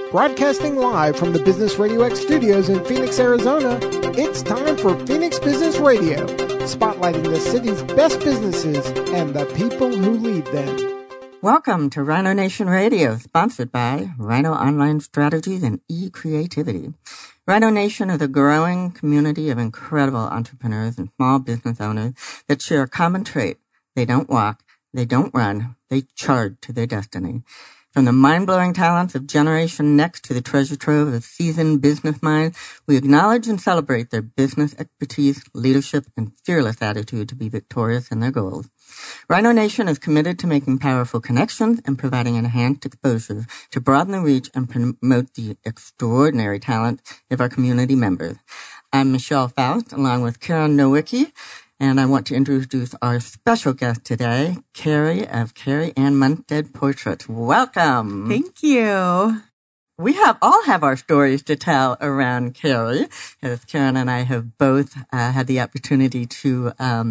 Broadcasting live from the Business Radio X studios in Phoenix, Arizona, it's time for Phoenix Business Radio, spotlighting the city's best businesses and the people who lead them. Welcome to Rhino Nation Radio, sponsored by Rhino Online Strategies and eCreativity. Rhino Nation is a growing community of incredible entrepreneurs and small business owners that share a common trait. They don't walk, they don't run, they charge to their destiny. From the mind-blowing talents of Generation Next to the treasure trove of seasoned business minds, we acknowledge and celebrate their business expertise, leadership, and fearless attitude to be victorious in their goals. Rhino Nation is committed to making powerful connections and providing enhanced exposure to broaden the reach and promote the extraordinary talent of our community members. I'm Michelle Faust, along with Karen Nowicki, and I want to introduce our special guest today, Carrie of Carrie Ann Munstead Portraits. Welcome. Thank you. We all have our stories to tell around Carrie, as Karen and I have both had the opportunity to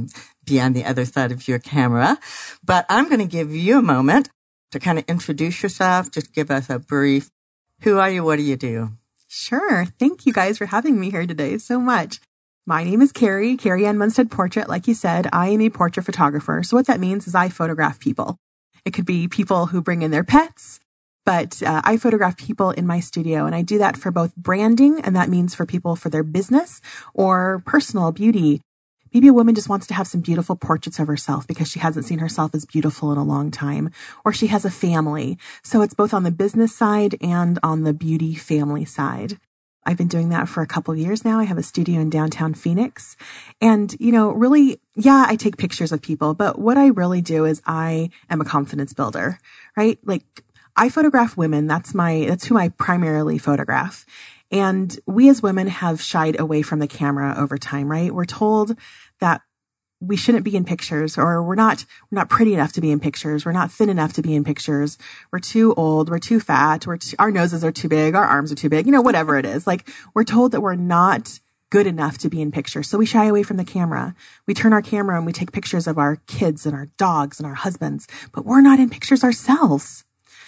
be on the other side of your camera. But I'm going to give you a moment to kind of introduce yourself. Just give us a brief, who are you? What do you do? Sure. Thank you guys for having me here today so much. My name is Carrie Ann Munstead Portrait. Like you said, I am a portrait photographer. So what that means is I photograph people. It could be people who bring in their pets, but I photograph people in my studio, and I do that for both branding, and that means for people for their business or personal beauty. Maybe a woman just wants to have some beautiful portraits of herself because she hasn't seen herself as beautiful in a long time, or she has a family. So it's both on the business side and on the beauty family side. I've been doing that for a couple of years now. I have a studio in downtown Phoenix. And, really, I take pictures of people, but what I really do is I am a confidence builder, right? Like, I photograph women. That's who I primarily photograph. And we as women have shied away from the camera over time, right? We're told that we shouldn't be in pictures, or we're not pretty enough to be in pictures. We're not thin enough to be in pictures. We're too old. We're too fat. Our noses are too big. Our arms are too big. Whatever it is. Like, we're told that we're not good enough to be in pictures. So we shy away from the camera. We turn our camera and we take pictures of our kids and our dogs and our husbands, but we're not in pictures ourselves.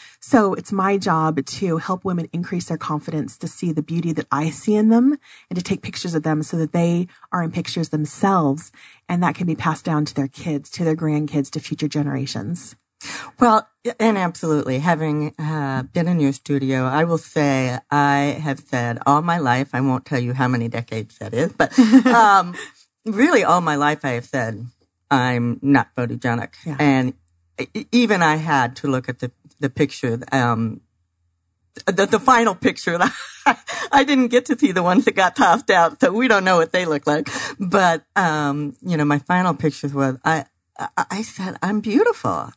So it's my job to help women increase their confidence, to see the beauty that I see in them, and to take pictures of them so that they are in pictures themselves. And that can be passed down to their kids, to their grandkids, to future generations. Well, and absolutely. Having been in your studio, I will say I have said all my life, I won't tell you how many decades that is, but really all my life I have said I'm not photogenic. Yeah. And even I had to look at the picture, the final picture. I didn't get to see the ones that got tossed out, so we don't know what they look like. But, my final pictures was, I said, I'm beautiful.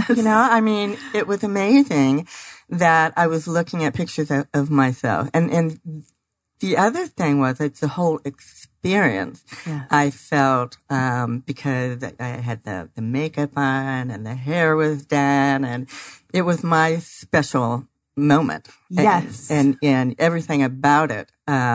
It was amazing that I was looking at pictures of myself. And the other thing was, it's the whole experience. Yes. I felt, because I had the makeup on and the hair was done, and it was my special moment. Yes. And everything about it,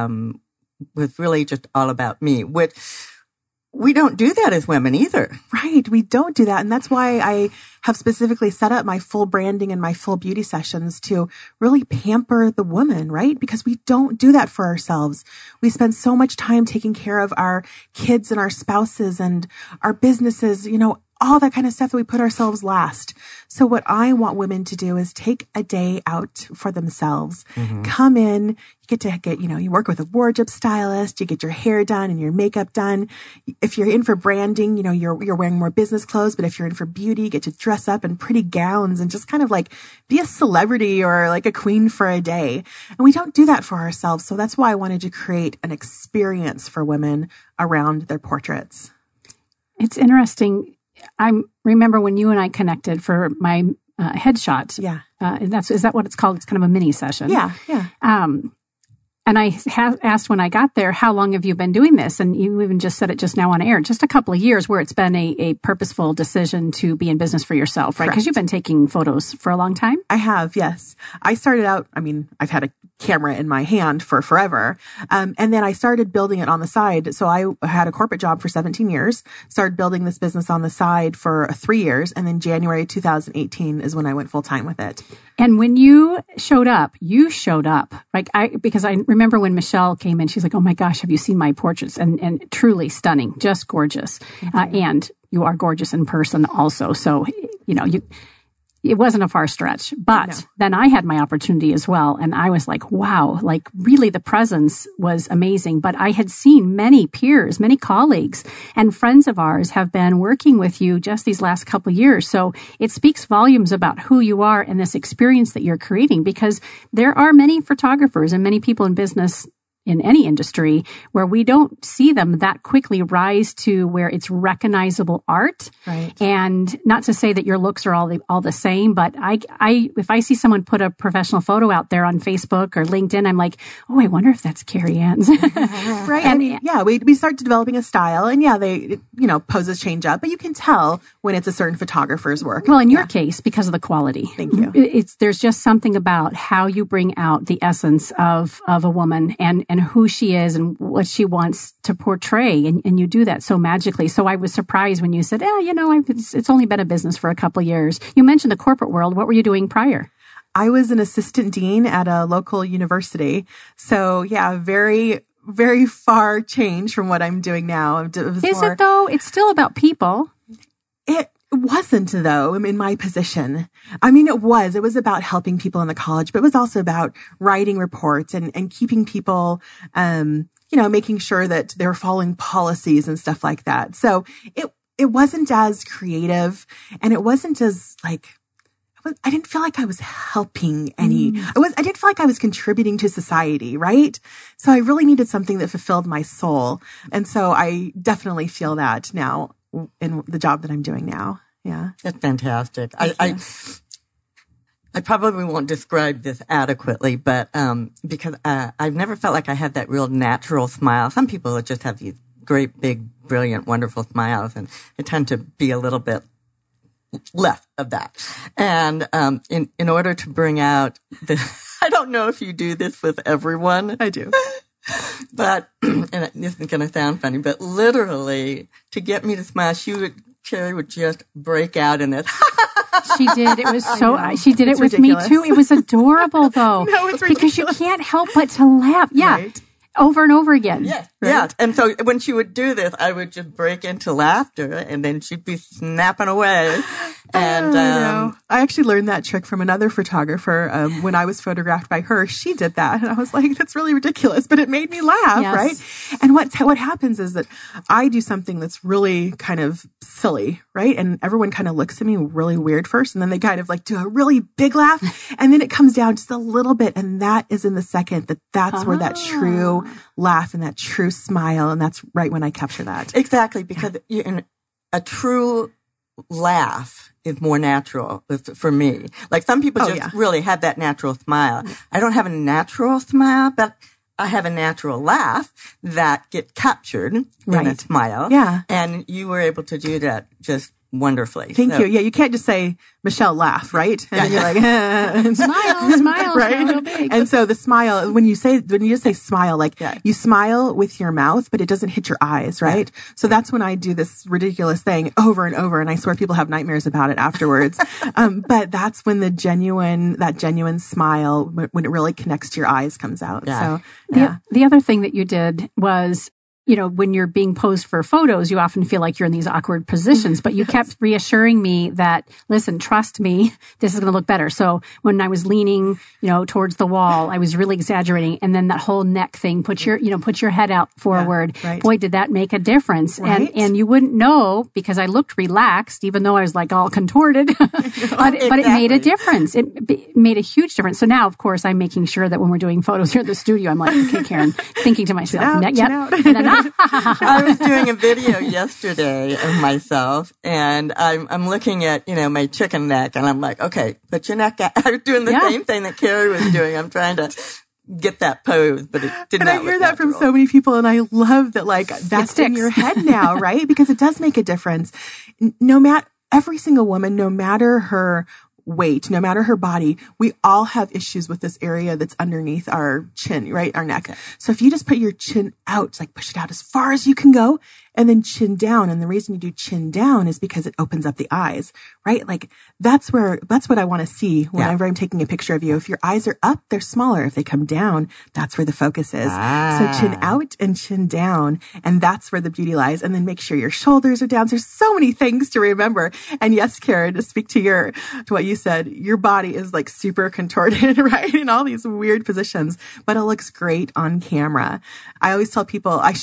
was really just all about me, which we don't do that as women either. Right. We don't do that. And that's why I have specifically set up my full branding and my full beauty sessions to really pamper the woman, right? Because we don't do that for ourselves. We spend so much time taking care of our kids and our spouses and our businesses, all that kind of stuff that we put ourselves last. So what I want women to do is take a day out for themselves. Mm-hmm. Come in, you get, you work with a wardrobe stylist, you get your hair done and your makeup done. If you're in for branding, you're wearing more business clothes, but if you're in for beauty, you get to dress up in pretty gowns and just kind of like be a celebrity or like a queen for a day. And we don't do that for ourselves. So that's why I wanted to create an experience for women around their portraits. It's interesting. I remember when you and I connected for my headshot. Yeah. Is that what it's called? It's kind of a mini session. Yeah. And I asked when I got there, how long have you been doing this? And you even just said it just now on air, just a couple of years where it's been a purposeful decision to be in business for yourself, right? Because you've been taking photos for a long time. I have, yes. I started out, I've had camera in my hand for forever. And then I started building it on the side. So I had a corporate job for 17 years, started building this business on the side for 3 years. And then January 2018 is when I went full time with it. And when you showed up, like because I remember when Michelle came in, she's like, oh my gosh, have you seen my portraits? And truly stunning, just gorgeous. And you are gorgeous in person also. So, it wasn't a far stretch, but then I had my opportunity as well. And I was like, wow, like really the presence was amazing. But I had seen many peers, many colleagues and friends of ours have been working with you just these last couple of years. So it speaks volumes about who you are and this experience that you're creating, because there are many photographers and many people in business in any industry where we don't see them that quickly rise to where it's recognizable art. Right. And not to say that your looks are all the same, but if I see someone put a professional photo out there on Facebook or LinkedIn, I'm like, oh, I wonder if that's Carrie Ann's. Right. And we start developing a style, and they, poses change up, but you can tell when it's a certain photographer's work. Well, in your case, because of the quality. Thank you. There's just something about how you bring out the essence of a woman and who she is and what she wants to portray. And you do that so magically. So I was surprised when you said, it's only been a business for a couple of years. You mentioned the corporate world. What were you doing prior? I was an assistant dean at a local university. So very, very far change from what I'm doing now. Is it though? It's still about people. It wasn't, though, in my position. I mean, it was about helping people in the college, but it was also about writing reports and keeping people, making sure that they were following policies and stuff like that. So it wasn't as creative, and it wasn't as I didn't feel like I was helping I didn't feel like I was contributing to society, right? So I really needed something that fulfilled my soul. And so I definitely feel that now in the job that I'm doing now. Yeah. That's fantastic. I probably won't describe this adequately, but because I've never felt like I had that real natural smile. Some people just have these great, big, brilliant, wonderful smiles, and I tend to be a little bit left of that. And in order to bring out I don't know if you do this with everyone. I do. But, and this is going to sound funny, but literally to get me to smile, Carrie would just break out in it. She did. It was she did it with ridiculous. Me too. It was adorable though. No, it's ridiculous. Because you can't help but to laugh. Yeah. Right. Over and over again. Yeah. Right? Yeah. And so when she would do this, I would just break into laughter, and then she'd be snapping away. And I actually learned that trick from another photographer when I was photographed by her. She did that, and I was like, "That's really ridiculous," but it made me laugh, yes. Right? And what happens is that I do something that's really kind of silly, right? And everyone kind of looks at me really weird first, and then they kind of do a really big laugh, and then it comes down just a little bit, and that is in the second that's where that true laugh and that true smile, and that's right when I capture that. Exactly, because a true laugh is more natural for me. Like some people really have that natural smile. I don't have a natural smile, but I have a natural laugh that gets captured in a smile. Yeah. And you were able to do that just wonderfully. Thank you. Yeah, you can't just say, Michelle, laugh, right? And then you're like, smile, right? Smile big. And so the smile, when you just say smile, you smile with your mouth, but it doesn't hit your eyes, right? Yeah. So that's when I do this ridiculous thing over and over, and I swear people have nightmares about it afterwards. But that's when that genuine smile, when it really connects to your eyes, comes out. Yeah. So the other thing that you did was, when you're being posed for photos, you often feel like you're in these awkward positions, but you kept reassuring me that, listen, trust me, this is going to look better. So when I was leaning, towards the wall, I was really exaggerating. And then that whole neck thing, put your head out forward. Yeah, right. Boy, did that make a difference. Right. And you wouldn't know because I looked relaxed, even though I was all contorted, but it made a difference. It made a huge difference. So now, of course, I'm making sure that when we're doing photos here at the studio, I'm like, okay, Karen, thinking to myself, chin out. And then, I was doing a video yesterday of myself, and I'm looking at, my chicken neck, and I'm like, okay, put your neck out. I was doing the same thing that Carrie was doing. I'm trying to get that pose, but it did not. And I hear that from so many people, and I love that, that's in your head now, right? Because it does make a difference. Every single woman, no matter her weight, no matter her body, we all have issues with this area that's underneath our chin, right? Our neck. So if you just put your chin out, like push it out as far as you can go, and then chin down. And the reason you do chin down is because it opens up the eyes, right? Like that's what I want to see whenever I'm taking a picture of you. If your eyes are up, they're smaller. If they come down, that's where the focus is. So chin out and chin down. And that's where the beauty lies. And then make sure your shoulders are down. So there's so many things to remember. And yes, Karen, to speak to what you said, your body is like super contorted, right? In all these weird positions, but it looks great on camera. I always tell people what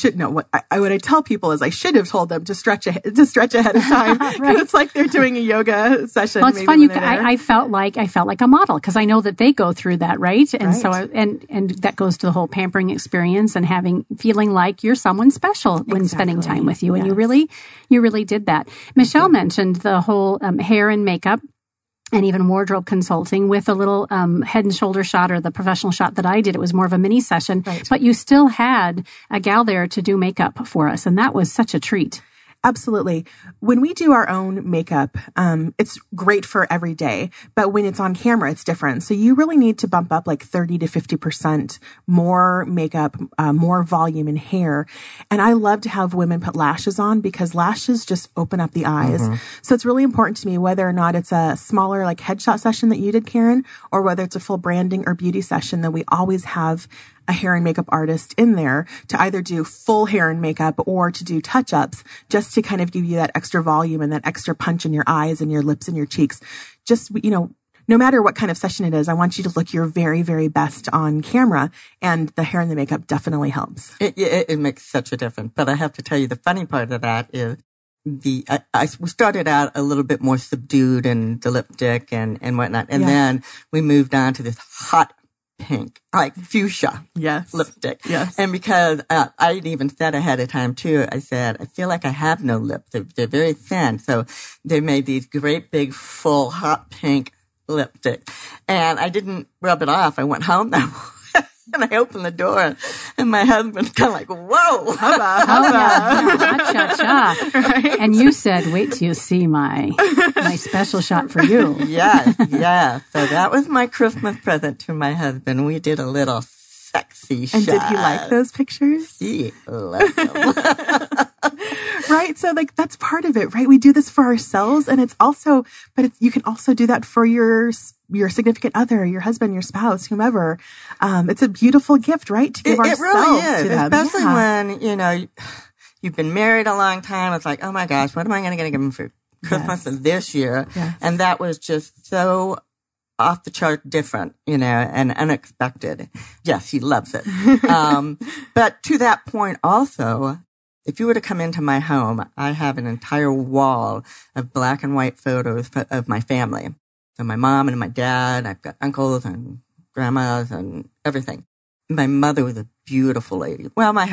I tell people is I should have told them to stretch ahead of time. Right. It's like they're doing a yoga session. Well, it's fun. I felt like a model because I know that they go through that, right? And so, and that goes to the whole pampering experience and feeling like you're someone special when spending time with you. And you really did that. Michelle mentioned the whole hair and makeup and even wardrobe consulting with a little head and shoulder shot, or the professional shot that I did. It was more of a mini session, but you still had a gal there to do makeup for us. And that was such a treat. Absolutely. When we do our own makeup, it's great for every day, but when it's on camera, it's different. So you really need to bump up like 30 to 50% more makeup, more volume in hair. And I love to have women put lashes on because lashes just open up the eyes. Mm-hmm. So it's really important to me whether or not it's a smaller like headshot session that you did, Karen, or whether it's a full branding or beauty session, that we always have a hair and makeup artist in there to either do full hair and makeup or to do touch-ups, just to kind of give you that extra volume and that extra punch in your eyes and your lips and your cheeks. Just, no matter what kind of session it is, I want you to look your very, very best on camera, and the hair and the makeup definitely helps. It makes such a difference. But I have to tell you, the funny part of that is we started out a little bit more subdued and the lipstick and whatnot. And then we moved on to this hot pink, like fuchsia lipstick. Yes. And because I even said ahead of time too, I said, I feel like I have no lips. They're very thin. So they made these great big full hot pink lipstick. And I didn't rub it off. I went home though. And I opened the door, and my husband's kind of like, whoa. Cha-cha. Right? And you said, wait till you see my special shot for you. Yeah. So that was my Christmas present to my husband. We did a little sexy shot. And did he like those pictures? He loved them. Right? So like that's part of it, right? We do this for ourselves, and you can also do that for your significant other, your husband, your spouse, whomever. It's a beautiful gift, right? To give ourselves really is, to them. Especially when, you've been married a long time. It's like, oh my gosh, what am I going to give him for Christmas this year? Yes. And that was just so off the chart different, and unexpected. Yes, he loves it. But to that point also, if you were to come into my home, I have an entire wall of black and white photos of my family. So my mom and my dad, I've got uncles and grandmas and everything. My mother was a beautiful lady. Well, my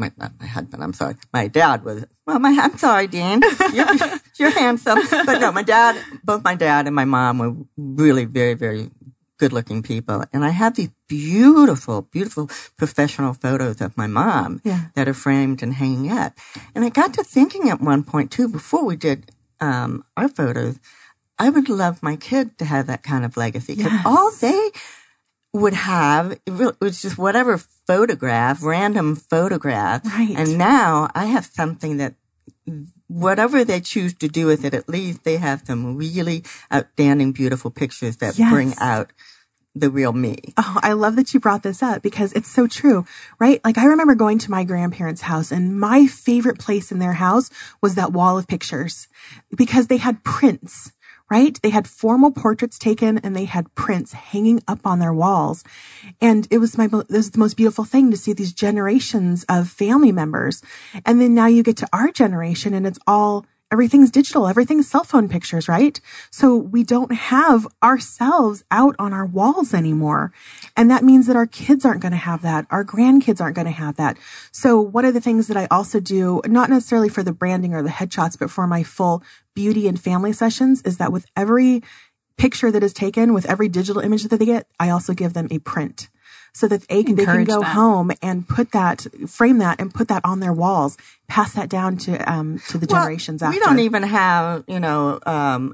dad was, I'm sorry, Dean. You're handsome. But no, both my dad and my mom were really very, very good looking people. And I have these beautiful, beautiful professional photos of my mom that are framed and hanging up. And I got to thinking at one point too, before we did our photos, I would love my kid to have that kind of legacy. Because all they would have, it was just whatever random photograph. Right. And now I have something that whatever they choose to do with it, at least they have some really outstanding, beautiful pictures that bring out the real me. Oh, I love that you brought this up because it's so true, right? Like I remember going to my grandparents' house, and my favorite place in their house was that wall of pictures because they had prints. Right? They had formal portraits taken, and they had prints hanging up on their walls. And it was the most beautiful thing to see these generations of family members. And then now you get to our generation, and everything's digital. Everything's cell phone pictures, right? So we don't have ourselves out on our walls anymore. And that means that our kids aren't going to have that. Our grandkids aren't going to have that. So one of the things that I also do, not necessarily for the branding or the headshots, but for my full beauty and family sessions, is that with every picture that is taken, with every digital image that they get, I also give them a print. So that they can go home and frame that and put that on their walls, pass that down to the generations after. We don't even have,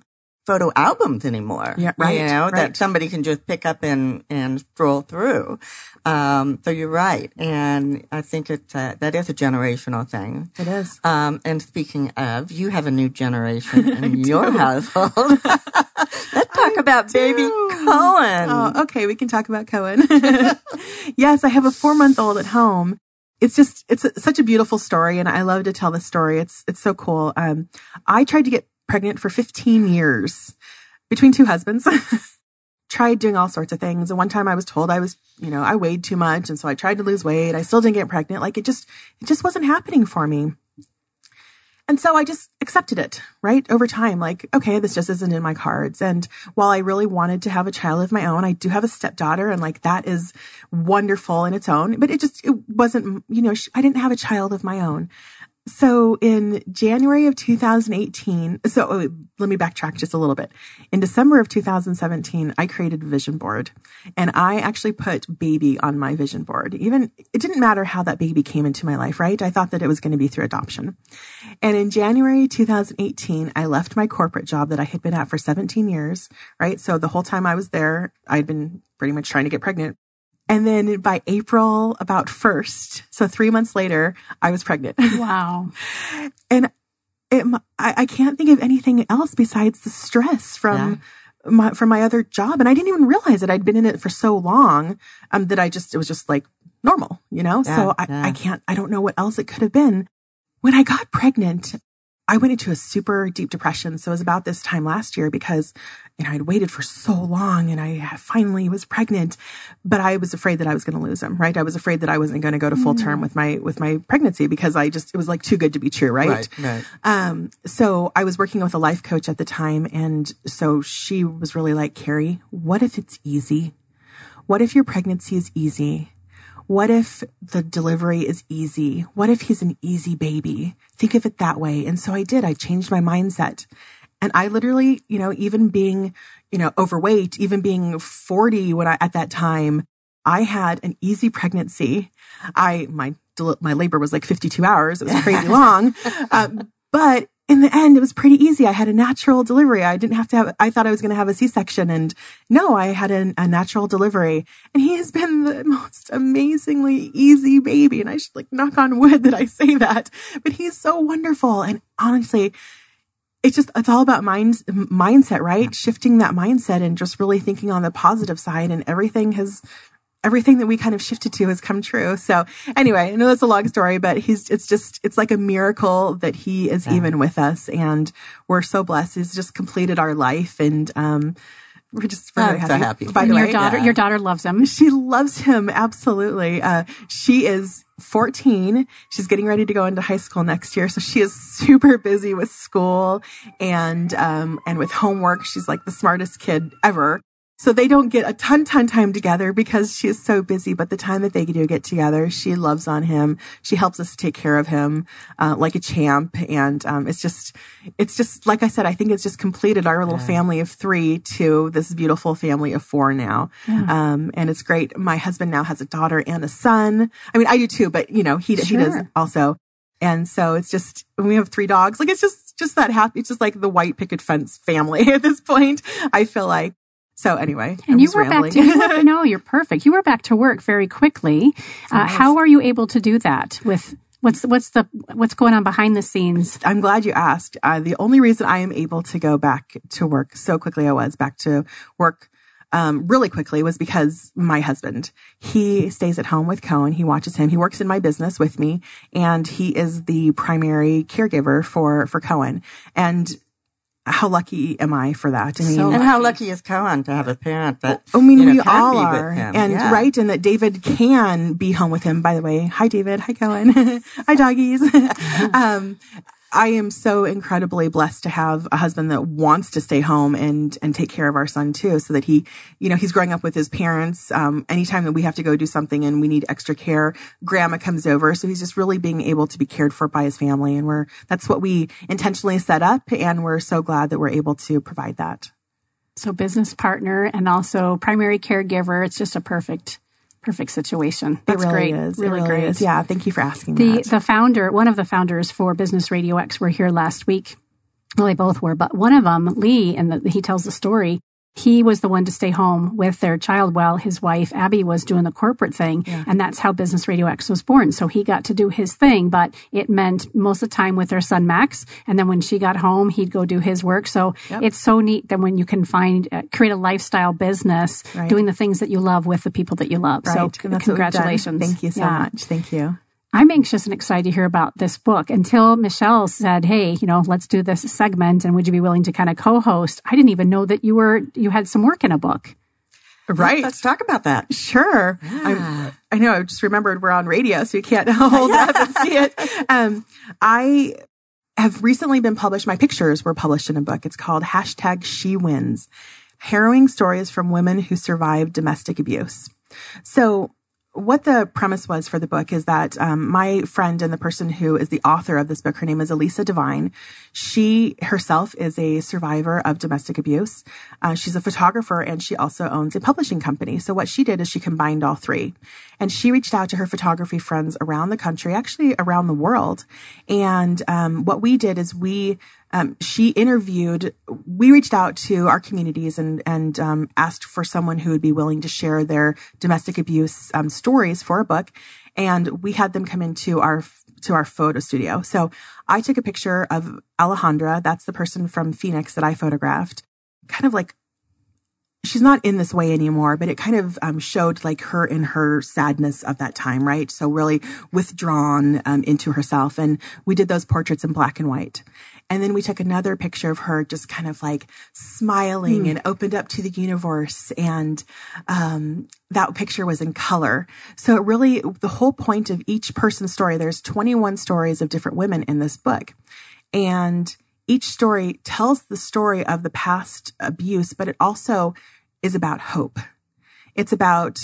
photo albums anymore. Yeah, right. That somebody can just pick up and stroll through. So you're right. And I think that is a generational thing. It is. And speaking of, you have a new generation in your household. Let's talk about baby Cohen. Oh, okay. We can talk about Cohen. Yes, I have a 4-month-old at home. It's such a beautiful story, and I love to tell the story. It's so cool. I tried to get pregnant for 15 years between 2 husbands. Tried doing all sorts of things. And one time I was told I weighed too much. And so I tried to lose weight. I still didn't get pregnant. Like it just wasn't happening for me. And so I just accepted it, right? Over time, like, okay, this just isn't in my cards. And while I really wanted to have a child of my own, I do have a stepdaughter, and like that is wonderful in its own, but it wasn't, I didn't have a child of my own. So in January of 2018, let me backtrack just a little bit. In December of 2017, I created a vision board, and I actually put baby on my vision board. It didn't matter how that baby came into my life, right? I thought that it was going to be through adoption. And in January 2018, I left my corporate job that I had been at for 17 years, right? So the whole time I was there, I'd been pretty much trying to get pregnant. And then by April about 1st, so 3 months later, I was pregnant. Wow. And I can't think of anything else besides the stress from my other job. And I didn't even realize that I'd been in it for so long, that it was just like normal, So I don't know what else it could have been. When I got pregnant, I went into a super deep depression. So it was about this time last year because, I'd waited for so long and I finally was pregnant, but I was afraid that I was going to lose him, right? I was afraid that I wasn't going to go to full term with my pregnancy because it was like too good to be true, right? Right. So I was working with a life coach at the time. And so she was really like, Carrie, what if it's easy? What if your pregnancy is easy? What if the delivery is easy? What if he's an easy baby? Think of it that way. And so I did. I changed my mindset. And I literally, even being, overweight, even being 40 at that time, I had an easy pregnancy. My labor was like 52 hours. It was crazy long. But in the end, it was pretty easy. I had a natural delivery. I thought I was going to have a C-section, and no, I had a natural delivery, and he has been the most amazingly easy baby. And I should knock on wood that I say that, but he's so wonderful. And honestly, it's all about mindset, right? Shifting that mindset and just really thinking on the positive side, and everything that we kind of shifted to has come true. So anyway, I know that's a long story, but it's like a miracle that he is even with us, and we're so blessed. He's just completed our life, and we're very happy. By the way, your daughter loves him. She loves him. Absolutely. She is 14. She's getting ready to go into high school next year. So she is super busy with school and with homework. She's like the smartest kid ever. So they don't get a ton time together because she is so busy. But the time that they do get together, she loves on him. She helps us take care of him like a champ. And it's just like I said, I think it's just completed our little family of 3 to this beautiful family of 4 now. Yeah. And it's great. My husband now has a daughter and a son. I mean, I do too, but he does also. And so it's just, when we have 3 dogs, it's just that happy. It's just like the white picket fence family at this point, I feel like. So anyway, and you were back to, no, you're perfect. You were back to work very quickly. Nice. How are you able to do that with what's going on behind the scenes? I'm glad you asked. The only reason I am able to go back to work so quickly, really quickly, was because my husband, he stays at home with Cohen. He watches him. He works in my business with me, and he is the primary caregiver for Cohen. And how lucky am I for that? I mean, and how lucky is Cohen to have a parent that, we all are. And right. And that David can be home with him, by the way. Hi, David. Hi, Cohen. Hi, doggies. I am so incredibly blessed to have a husband that wants to stay home and take care of our son too, so that he, he's growing up with his parents. Anytime that we have to go do something and we need extra care, grandma comes over. So he's just really being able to be cared for by his family. And that's what we intentionally set up. And we're so glad that we're able to provide that. So business partner and also primary caregiver. It's just a perfect situation. That's really great. Is. Really great. Is. Yeah. Thank you for asking that. The founder, one of the founders for Business Radio X, were here last week. Well, they both were, but one of them, Lee, and he tells the story, he was the one to stay home with their child while his wife, Abby, was doing the corporate thing. Yeah. And that's how Business Radio X was born. So he got to do his thing, but it meant most of the time with their son, Max. And then when she got home, he'd go do his work. So it's so neat that when you can create a lifestyle business, doing the things that you love with the people that you love. So congratulations. Thank you so much. Thank you. I'm anxious and excited to hear about this book. Until Michelle said, hey, let's do this segment and would you be willing to kind of co-host? I didn't even know that you had some work in a book. Right. Let's talk about that. Sure. Yeah. I know. I just remembered we're on radio, so you can't hold up and see it. I have recently been published. My pictures were published in a book. It's called #SheWins, Harrowing Stories from Women Who Survived Domestic Abuse. So what the premise was for the book is that my friend and the person who is the author of this book, her name is Elisa Devine. She herself is a survivor of domestic abuse. She's a photographer and she also owns a publishing company. So what she did is she combined all three. And she reached out to her photography friends around the country, actually around the world. And what we did is we reached out to our communities and asked for someone who would be willing to share their domestic abuse stories for a book. And we had them come into our photo studio. So I took a picture of Alejandra. That's the person from Phoenix that I photographed. Kind of like, she's not in this way anymore, but it kind of showed like her in her sadness of that time, right? So really withdrawn into herself. And we did those portraits in black and white. And then we took another picture of her just kind of like smiling and opened up to the universe. And that picture was in color. So it really, the whole point of each person's story, there's 21 stories of different women in this book. And each story tells the story of the past abuse, but it also is about hope. It's about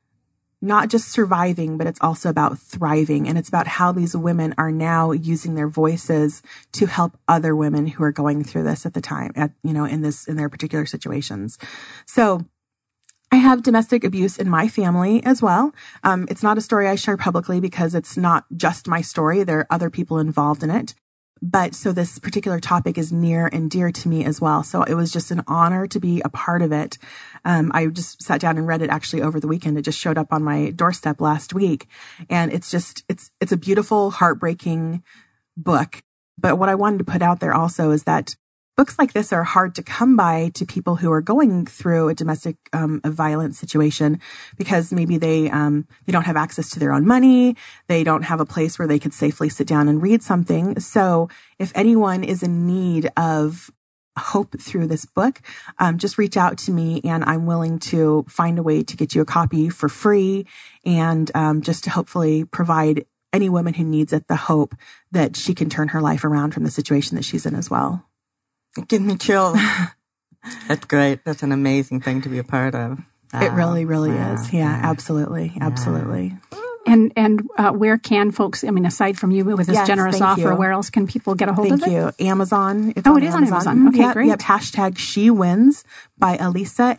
not just surviving, but it's also about thriving. And it's about how these women are now using their voices to help other women who are going through this at the time, in their particular situations. So I have domestic abuse in my family as well. It's not a story I share publicly because it's not just my story. There are other people involved in it. But so this particular topic is near and dear to me as well. So it was just an honor to be a part of it. I just sat down and read it actually over the weekend. It just showed up on my doorstep last week. And it's a beautiful, heartbreaking book. But what I wanted to put out there also is that books like this are hard to come by to people who are going through a domestic violence situation because maybe they don't have access to their own money. They don't have a place where they could safely sit down and read something. So if anyone is in need of hope through this book, just reach out to me and I'm willing to find a way to get you a copy for free and just to hopefully provide any woman who needs it the hope that she can turn her life around from the situation that she's in as well. Give me chills. That's great. That's an amazing thing to be a part of. It really, really is. Yeah, absolutely. Absolutely. And where can folks, aside from you with this generous offer, where else can people get a hold of it? Thank you. Amazon. It is on Amazon. Okay, great. Yep. #SheWins by Elisa,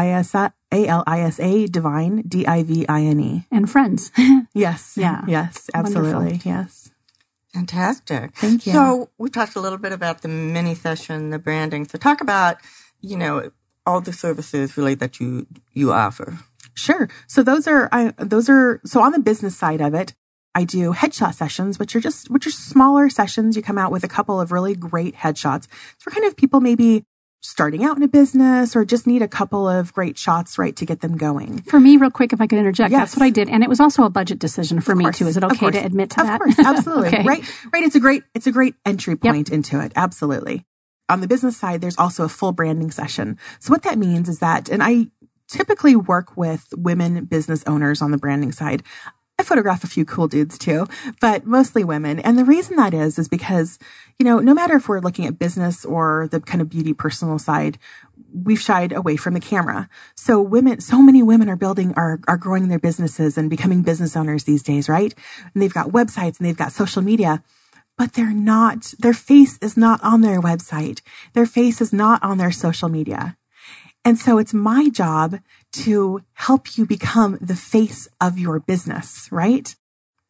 Alisa, Devine, Divine. And friends. Yes. Yeah. Yes, absolutely. Wonderful. Yes. Fantastic. Thank you. So we talked a little bit about the mini session, the branding. So talk about, all the services really that you offer. Sure. So those are so on the business side of it, I do headshot sessions, which are smaller sessions. You come out with a couple of really great headshots for kind of people maybe starting out in a business or just need a couple of great shots, right, to get them going. For me, real quick, if I could interject, yes. That's what I did. And it was also a budget decision for me too. Is it okay to admit to that? Of course. Absolutely. Okay. Right. It's a great entry point into it. Absolutely. On the business side, there's also a full branding session. So what that means is that, and I typically work with women business owners on the branding side. I photograph a few cool dudes too, but mostly women. And the reason that is because, no matter if we're looking at business or the kind of beauty personal side, we've shied away from the camera. So many women are growing their businesses and becoming business owners these days, right? And they've got websites and they've got social media, but their face is not on their website. Their face is not on their social media. And so it's my job to help you become the face of your business, right?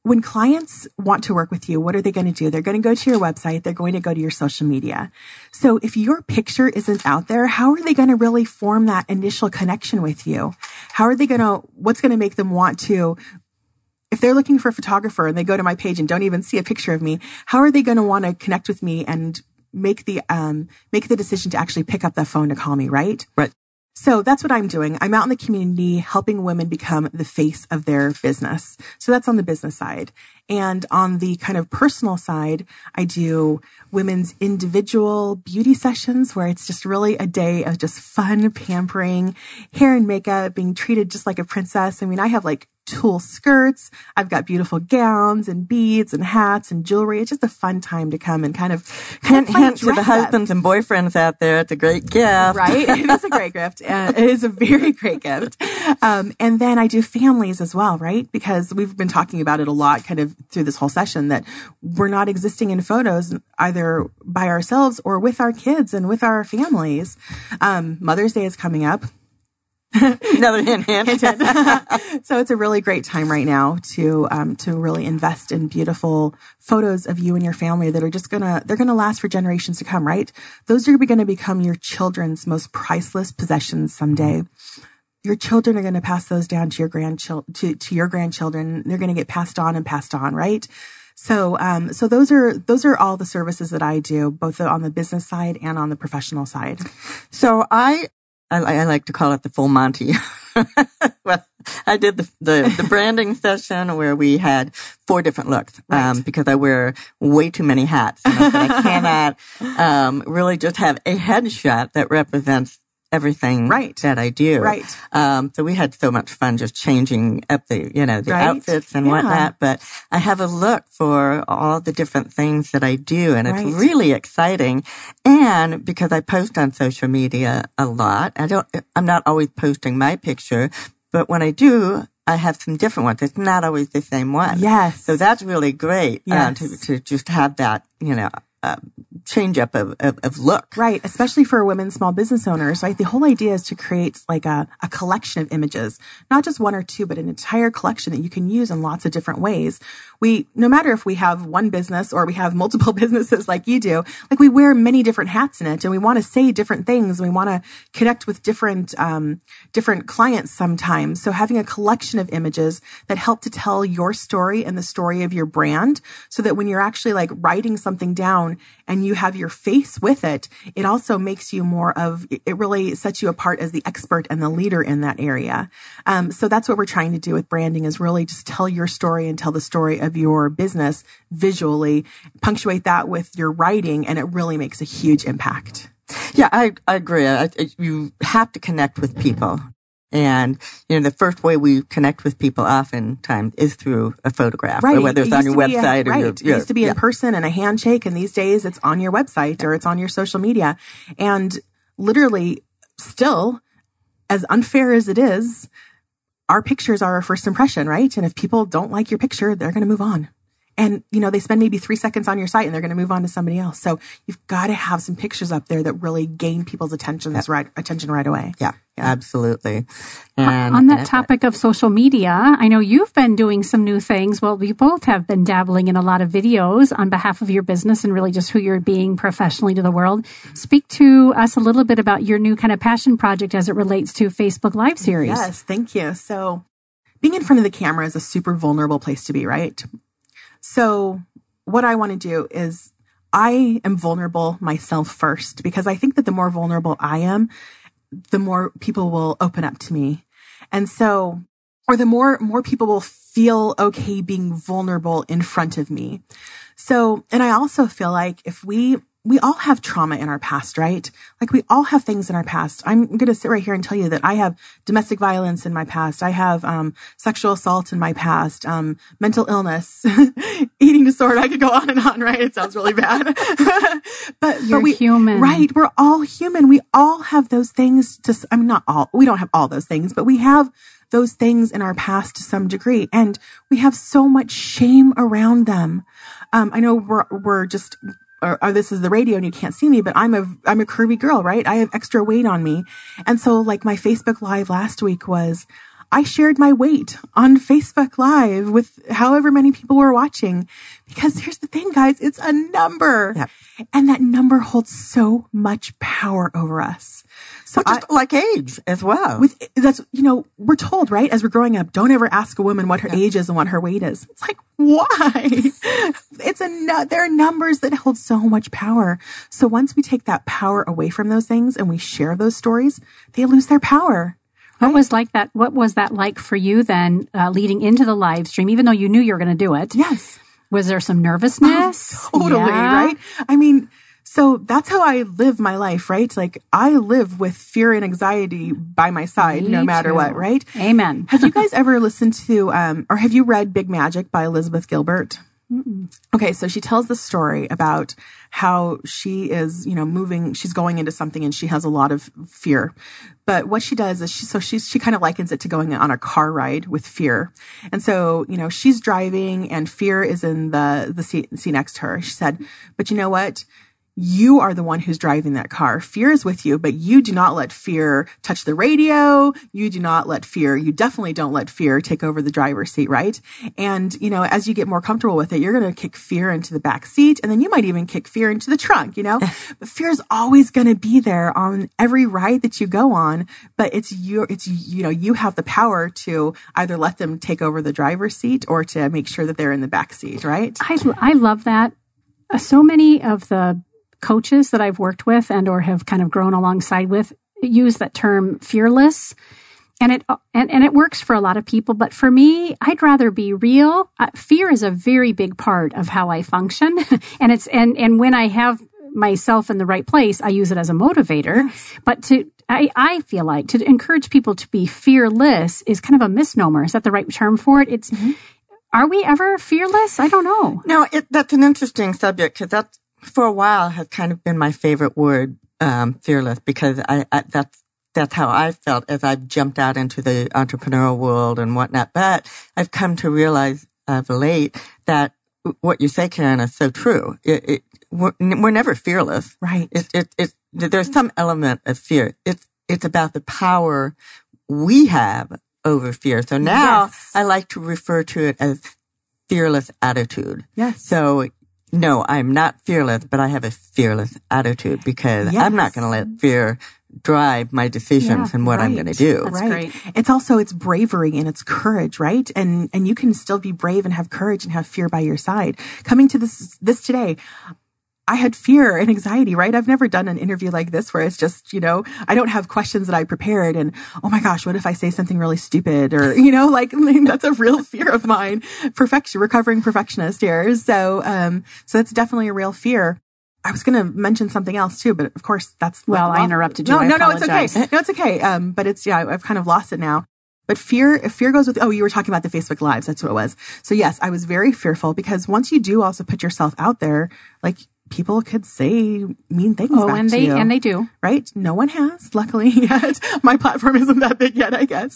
when clients want to work with you, what are they going to do? They're going to go to your website. They're going to go to your social media. So if your picture isn't out there, how are they going to really form that initial connection with you? What's going to make them want to, if they're looking for a photographer and they go to my page and don't even see a picture of me, how are they going to want to connect with me and make the decision to actually pick up the phone to call me, right? Right. So that's what I'm doing. I'm out in the community helping women become the face of their business. So that's on the business side. And on the kind of personal side, I do women's individual beauty sessions where it's just really a day of just fun, pampering, hair and makeup, being treated just like a princess. I mean, I have like tulle skirts. I've got beautiful gowns and beads and hats and jewelry. It's just a fun time to come and kind of hint to the husbands and boyfriends out there. It's a great gift. Right? It is a great gift. It is a very great gift. And then I do families as well, right? Because we've been talking about it a lot kind of through this whole session that we're not existing in photos either by ourselves or with our kids and with our families. Mother's Day is coming up. Another hint. So it's a really great time right now to really invest in beautiful photos of you and your family that are just they're gonna last for generations to come, right? Those are going to become your children's most priceless possessions someday. Your children are going to pass those down to your grandchildren. They're going to get passed on, right? So those are all the services that I do, both on the business side and on the professional side. So I like to call it the full Monty. Well, I did the branding session where we had 4 different looks, right. Because I wear way too many hats. And I cannot, really just have a headshot that represents everything right. that I do. Right. So we had so much fun just changing up the right. outfits and whatnot. But I have a look for all the different things that I do, and it's really exciting. And because I post on social media a lot, I'm not always posting my picture, but when I do, I have some different ones. It's not always the same one. Yes. So that's really great, yes. To just have that, change up of look. Right. Especially for women small business owners, right? The whole idea is to create like a collection of images, not just 1 or 2, but an entire collection that you can use in lots of different ways. No matter if we have one business or we have multiple businesses like you do, like we wear many different hats in it and we want to say different things. And we want to connect with different clients sometimes. So having a collection of images that help to tell your story and the story of your brand so that when you're actually like writing something down and you have your face with it, it also makes you it really sets you apart as the expert and the leader in that area. So that's what we're trying to do with branding is really just tell your story and tell the story of your business visually, punctuate that with your writing, and it really makes a huge impact. Yeah, I agree. You have to connect with people. And, the first way we connect with people oftentimes is through a photograph, right. or whether it's on your website or right. your... It used to be in person and a handshake, and these days it's on your website or it's on your social media. And literally, still, as unfair as it is, our pictures are our first impression, right? And if people don't like your picture, they're going to move on. And, they spend maybe 3 seconds on your site and they're going to move on to somebody else. So you've got to have some pictures up there that really gain people's attention right away. Yeah, absolutely. And on that topic of social media, I know you've been doing some new things. Well, we both have been dabbling in a lot of videos on behalf of your business and really just who you're being professionally to the world. Speak to us a little bit about your new kind of passion project as it relates to Facebook Live series. Yes, thank you. So being in front of the camera is a super vulnerable place to be, right? So what I want to do is I am vulnerable myself first, because I think that the more vulnerable I am, the more people will open up to me. And so, or the more people will feel okay being vulnerable in front of me. So, and I also feel like if we all have trauma in our past, right? Like we all have things in our past. I'm going to sit right here and tell you that I have domestic violence in my past. I have sexual assault in my past, mental illness, eating disorder. I could go on and on, right? It sounds really bad. but we're human. Right. We're all human. We all have those things not all. We don't have all those things, but we have those things in our past to some degree. And we have so much shame around them. I know we're just... Or this is the radio and you can't see me, but I'm a curvy girl, right? I have extra weight on me. And so like my Facebook Live last week was, I shared my weight on Facebook Live with however many people were watching, because here's the thing, guys, it's a number. Yep. And that number holds so much power over us. So just like age as well. We're told, right, as we're growing up, don't ever ask a woman what her age is and what her weight is. It's like, why? There are numbers that hold so much power. So once we take that power away from those things and we share those stories, they lose their power. What was that like for you then, leading into the live stream, even though you knew you were going to do it? Yes. Was there some nervousness? Totally, right? I mean, so that's how I live my life, right? Like, I live with fear and anxiety by my side, no matter what, right? Amen. Have you guys ever listened to, or have you read Big Magic by Elizabeth Gilbert? Mm-mm. Okay, so she tells the story about how she is, she's going into something and she has a lot of fear. But what she does is she kind of likens it to going on a car ride with fear. And so, she's driving and fear is in the seat next to her. She said, but you know what? You are the one who's driving that car. Fear is with you, but you do not let fear touch the radio. You definitely don't let fear take over the driver's seat, right? And, as you get more comfortable with it, you're going to kick fear into the back seat, and then you might even kick fear into the trunk, But fear is always going to be there on every ride that you go on, but you have the power to either let them take over the driver's seat or to make sure that they're in the back seat, right? I love that. So many of the coaches that I've worked with and or have kind of grown alongside with use that term fearless, and it works for a lot of people. But for me, I'd rather be real. Fear is a very big part of how I function, and when I have myself in the right place, I use it as a motivator. Yes. But I feel like to encourage people to be fearless is kind of a misnomer. Is that the right term for it? It's Are we ever fearless? I don't know. No, that's an interesting subject, because that's, for a while, has kind of been my favorite word, fearless, because that's how I felt as I've jumped out into the entrepreneurial world and whatnot. But I've come to realize of late that what you say, Karen, is so true. We're never fearless, right? There's some element of fear. It's about the power we have over fear. So now I like to refer to it as fearless attitude. Yes. So no, I'm not fearless, but I have a fearless attitude, because I'm not going to let fear drive my decisions and what I'm going to do. That's great. It's bravery and it's courage, right? And you can still be brave and have courage and have fear by your side. Coming to this today, I had fear and anxiety, right? I've never done an interview like this where it's just, I don't have questions that I prepared and, oh my gosh, what if I say something really stupid? Or, that's a real fear of mine. Recovering perfectionist here. So that's definitely a real fear. I was going to mention something else too, but of course I interrupted you. No, it's okay. No, it's okay. But I've kind of lost it now. But fear goes with, you were talking about the Facebook Lives. That's what it was. So yes, I was very fearful, because once you do also put yourself out there, like, people could say mean things back to you. And they do. Right? No one has, luckily, yet. My platform isn't that big yet, I guess.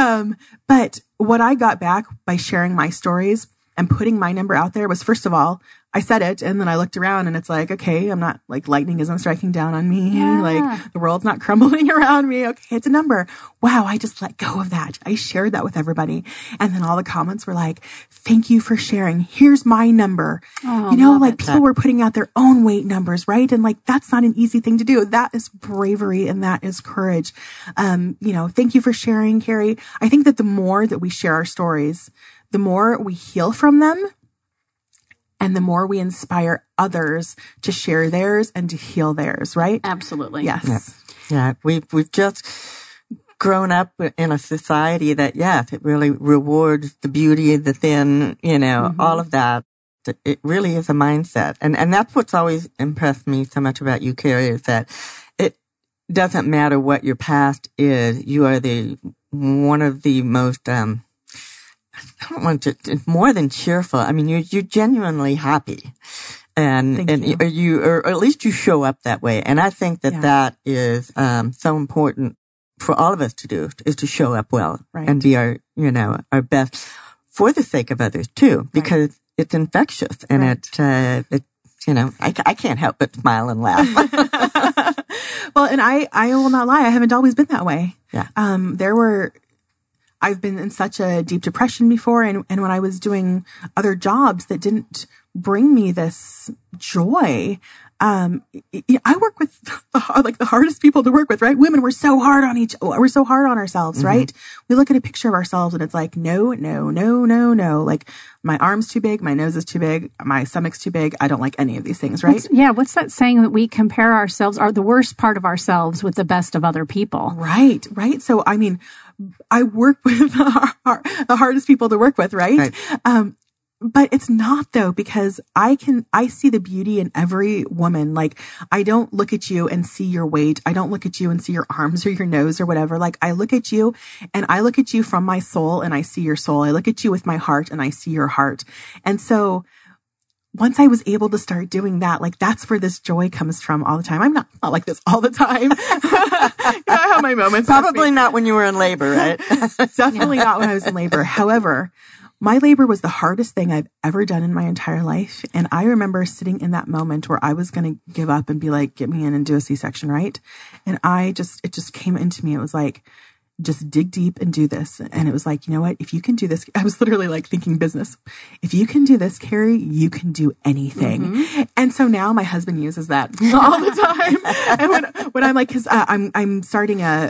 But what I got back by sharing my stories and putting my number out there was, first of all, I said it, and then I looked around and it's like, okay, I'm not, like, lightning isn't striking down on me. Yeah. Like, the world's not crumbling around me. Okay, it's a number. Wow, I just let go of that. I shared that with everybody. And then all the comments were like, thank you for sharing. Here's my number. Oh, people were putting out their own weight numbers, right? And like, that's not an easy thing to do. That is bravery and that is courage. Thank you for sharing, Carrie. I think that the more that we share our stories, the more we heal from them, and the more we inspire others to share theirs and to heal theirs, right? Absolutely. Yes. Yeah. We've just grown up in a society that, it really rewards the beauty, the thin, all of that. It really is a mindset. And that's what's always impressed me so much about you, Carrie, is that it doesn't matter what your past is. You are one of the most, I don't want to, more than cheerful. I mean, you're genuinely happy, and you, or at least you show up that way. And I think that is, so important for all of us to do, is to show up well and be our best for the sake of others too, because it's infectious and I can't help but smile and laugh. Well, and I will not lie. I haven't always been that way. Yeah. I've been in such a deep depression before. And when I was doing other jobs that didn't bring me this joy, I work with the hardest people to work with, right? Women, we're so hard on ourselves, right? We look at a picture of ourselves and it's like, no. Like my arm's too big, my nose is too big, my stomach's too big. I don't like any of these things, right? What's that saying that we compare ourselves, or the worst part of ourselves, with the best of other people? Right. So, I mean, I work with the hardest people to work with, right? But it's not though, because I see the beauty in every woman. Like, I don't look at you and see your weight. I don't look at you and see your arms or your nose or whatever. Like, I look at you and I look at you from my soul and I see your soul. I look at you with my heart and I see your heart. And so once I was able to start doing that, like, that's where this joy comes from all the time. I'm not like this all the time. I have my moments. Probably not when you were in labor, right? Definitely not when I was in labor. However, my labor was the hardest thing I've ever done in my entire life. And I remember sitting in that moment where I was going to give up and be like, get me in and do a C-section, right? And it just came into me. It was like, just dig deep and do this. And it was like, you know what? If you can do this, I was literally like thinking business. If you can do this, Carrie, you can do anything. And so now my husband uses that all the time. And when I'm like, cause I'm starting I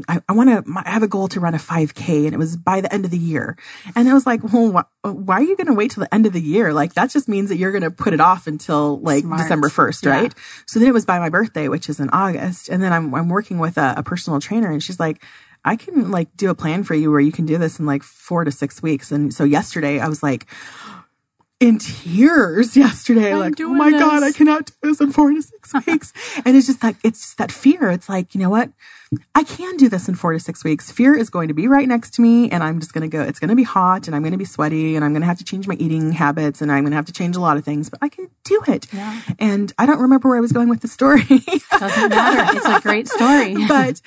have a goal to run a 5K, and it was by the end of the year. And I was like, well, why are you going to wait till the end of the year? Like, that just means that you're going to put it off until like December 1st, right? So then it was by my birthday, which is in August. And then I'm working with a personal trainer, and she's like, I can like do a plan for you where you can do this in like 4 to 6 weeks. And so yesterday I was like in tears yesterday, like, oh my God, I cannot do this in 4 to 6 weeks. And it's just that fear. It's like, you know what? I can do this in 4 to 6 weeks. Fear is going to be right next to me, and I'm just going to go, it's going to be hot, and I'm going to be sweaty, and I'm going to have to change my eating habits, and I'm going to have to change a lot of things, but I can do it. Yeah. And I don't remember where I was going with the story. Doesn't matter. It's a great story. But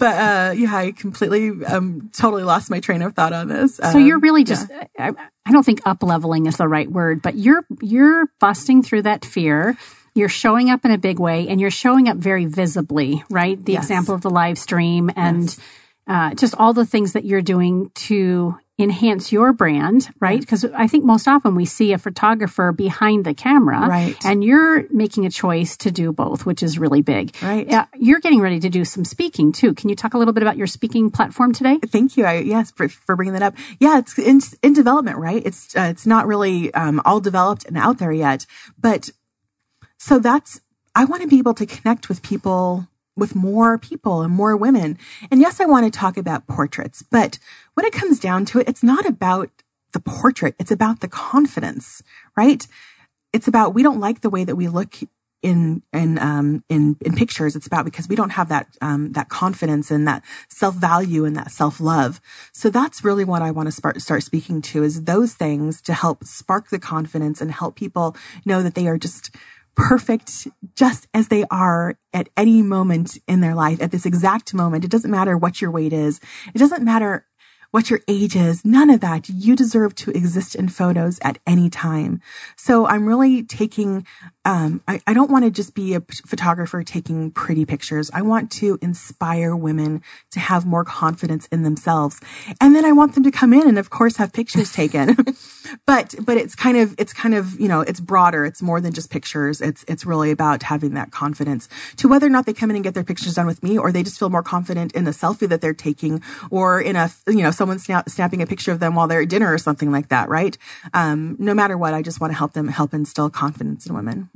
I completely, totally lost my train of thought on this. So you're really just, I don't think up-leveling is the right word, but you're busting through that fear. You're showing up in a big way, and you're showing up very visibly, right? The example of the live stream and just all the things that you're doing to enhance your brand, right? Because I think most often we see a photographer behind the camera, right? And you're making a choice to do both, which is really big. Right. You're getting ready to do some speaking too. Can you talk a little bit about your speaking platform today? Thank you. Yes, for bringing that up. Yeah, it's in development, right? It's not really all developed and out there yet, but so I want to be able to connect with people, with more people and more women. And yes, I want to talk about portraits, but when it comes down to it, it's not about the portrait. It's about the confidence, right? It's about, we don't like the way that we look in pictures. It's about, because we don't have that confidence and that self-value and that self-love. So that's really what I want to start speaking to, is those things to help spark the confidence and help people know that they are just perfect just as they are at any moment in their life, at this exact moment. It doesn't matter what your weight is. It doesn't matter what your age is. None of that. You deserve to exist in photos at any time. So I'm really taking, I don't want to just be a photographer taking pretty pictures. I want to inspire women to have more confidence in themselves. And then I want them to come in and of course have pictures taken. But it's kind of, it's broader. It's more than just pictures. It's really about having that confidence to whether or not they come in and get their pictures done with me, or they just feel more confident in the selfie that they're taking, or in someone snapping a picture of them while they're at dinner or something like that, right? No matter what, I just want to help instill confidence in women.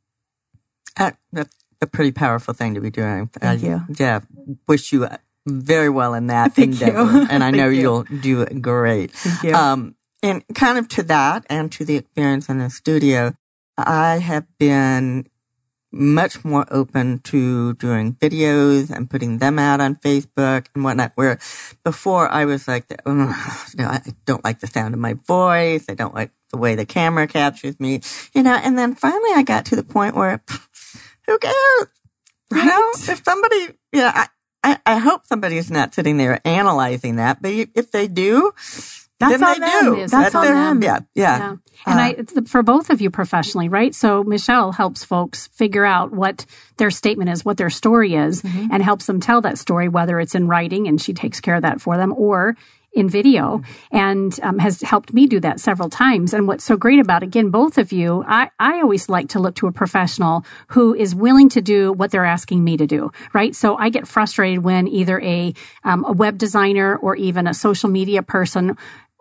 That's a pretty powerful thing to be doing. Thank you. Yeah, wish you very well in that Thank endeavor. You. And I know you'll do it great. Thank you. And kind of to that and to the experience in the studio, I have been much more open to doing videos and putting them out on Facebook and whatnot, where before I was like, I don't like the sound of my voice. I don't like the way the camera captures me, and then finally I got to the point where who cares? Right? If somebody, I hope somebody's not sitting there analyzing that, but if they do, that's then on they them. do. That's on them. Yeah. And for both of you professionally, right? So Michelle helps folks figure out what their statement is, what their story is, and helps them tell that story, whether it's in writing and she takes care of that for them, or in video and has helped me do that several times. And what's so great about, again, both of you, I always like to look to a professional who is willing to do what they're asking me to do, right? So I get frustrated when either a web designer or even a social media person